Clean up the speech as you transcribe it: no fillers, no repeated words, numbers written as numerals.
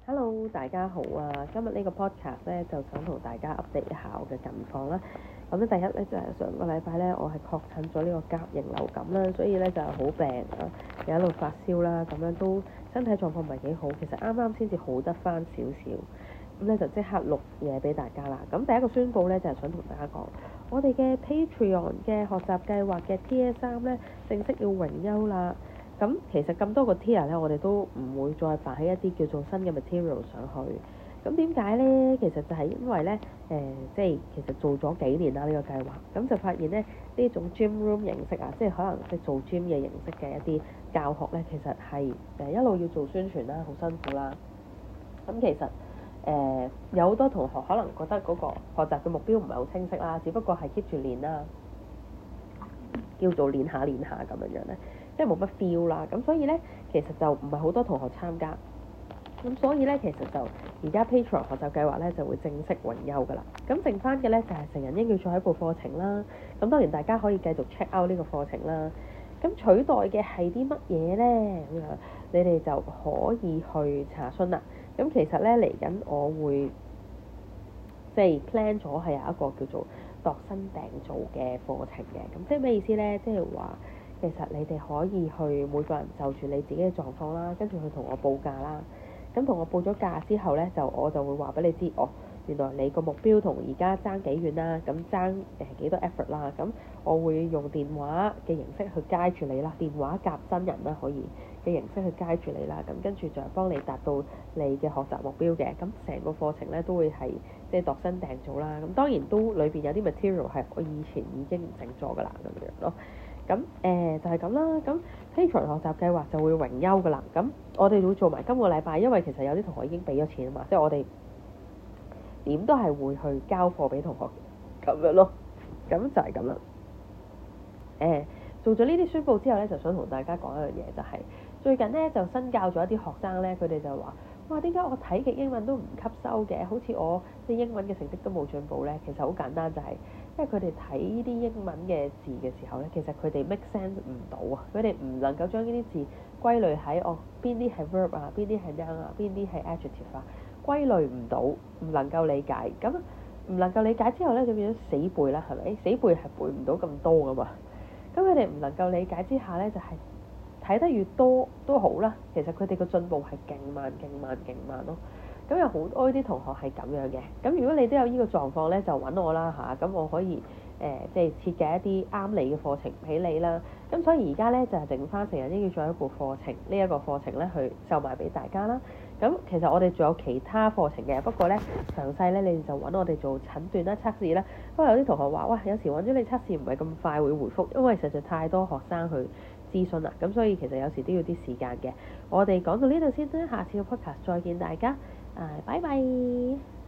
Hello，大家好啊！今日呢個 podcast 咧，就想同大家 update 一下我嘅近況啦。咁咧，第一咧就係上個禮拜咧，我係確診咗呢個甲型流感啦，所以咧就係好病啊，又一路發燒啦，咁樣都身體狀況唔係幾好。其實啱啱先至好得翻少少，咁咧就即刻錄嘢俾大家啦。咁第一個宣佈咧就係想同大家講，我哋嘅 Patreon 嘅學習計劃嘅 Tier 3咧正式要榮休啦。咁其實咁多個 tier 咧，我哋都唔會再擺喺一啲叫做新嘅 material 上去。咁點解咧？其實就係因為咧，即係其實做咗幾年啦呢個計劃，咁就發現咧呢種 gym room 形式啊，即係可能即係做 gym 嘅形式嘅一啲教學咧，其實係一路要做宣傳啦，好辛苦啦。咁其實有好多同學可能覺得嗰個學習嘅目標唔係好清晰啦，只不過係 keep 住練啦，叫做練下練下咁樣咧。即係冇乜 feel 啦，咁所以咧其實就唔係好多同學參加，咁所以咧其實就而家 Patreon 學習計劃咧就會正式榮休㗎啦。咁剩翻嘅咧就係成人英語再起步課程啦。咁當然大家可以繼續 check out 呢個課程啦。咁取代嘅係啲乜嘢咧？咁樣你哋就可以去查詢啦。咁其實咧嚟緊我會即係 plan 咗係有一個叫做度身訂造嘅課程嘅。咁即係咩意思咧？即係話其實你哋可以去每個人就住你自己嘅狀況啦，跟住去同我報價啦。咁同我報咗價之後咧，我就會話俾你知，原來你個目標同而家爭幾遠啦，咁爭幾多 effort 啦。咁我會用電話嘅形式去 guide 住你啦，電話夾真人啦可以嘅形式去 guide 住你啦。咁跟住就係幫你達到你嘅學習目標嘅。咁成個課程咧都會係即係度身訂造啦。咁當然都裏邊有啲 material 係我以前已經整咗㗎啦，咁樣咯。咁就係咁啦。咁 Patreon 學習計劃就會榮休㗎啦。咁我哋會做埋今個禮拜，因為其實有啲同學已經俾咗錢啊嘛，即係我哋點都係會去交貨俾同學咁樣咯。咁就係咁啦。做咗呢啲宣佈之後咧，就想同大家講一樣嘢，就係最近咧就新教咗一啲學生咧，佢哋就話：哇，點解我睇極英文都唔吸收嘅？好似我啲英文嘅成績都冇進步咧。其實好簡單，就係因為佢哋睇呢啲英文嘅字嘅時候咧，其實佢哋 make sense 唔到啊，佢哋唔能夠將呢啲字歸類喺邊啲係 verb 啊，邊啲係 noun 啊，邊啲係 adjective 啊，歸類唔到，唔能夠理解。咁唔能夠理解之後咧，就變咗死背啦，係咪？死背係背唔到咁多噶嘛。咁佢哋唔能夠理解之下咧，就係睇得越多都好啦。其實佢哋個進步係勁慢咯。咁有好多啲同學係咁樣嘅。咁如果你都有呢個狀況咧，就揾我啦嚇。咁我可以即係設計一啲啱你嘅課程俾你啦。咁所以而家咧就係剩翻成人英語再起步課程呢一個課程咧去售賣俾大家啦。咁其實我哋仲有其他課程嘅，不過咧詳細咧你哋就揾我哋做診斷啦、測試啦。不過有啲同學話：哇，有時揾咗你測試唔係咁快會回覆，因為實在太多學生去諮詢啦。咁所以其實有時都要啲時間嘅。我哋講到呢度先啦，下次嘅 podcast 再見大家。拜拜。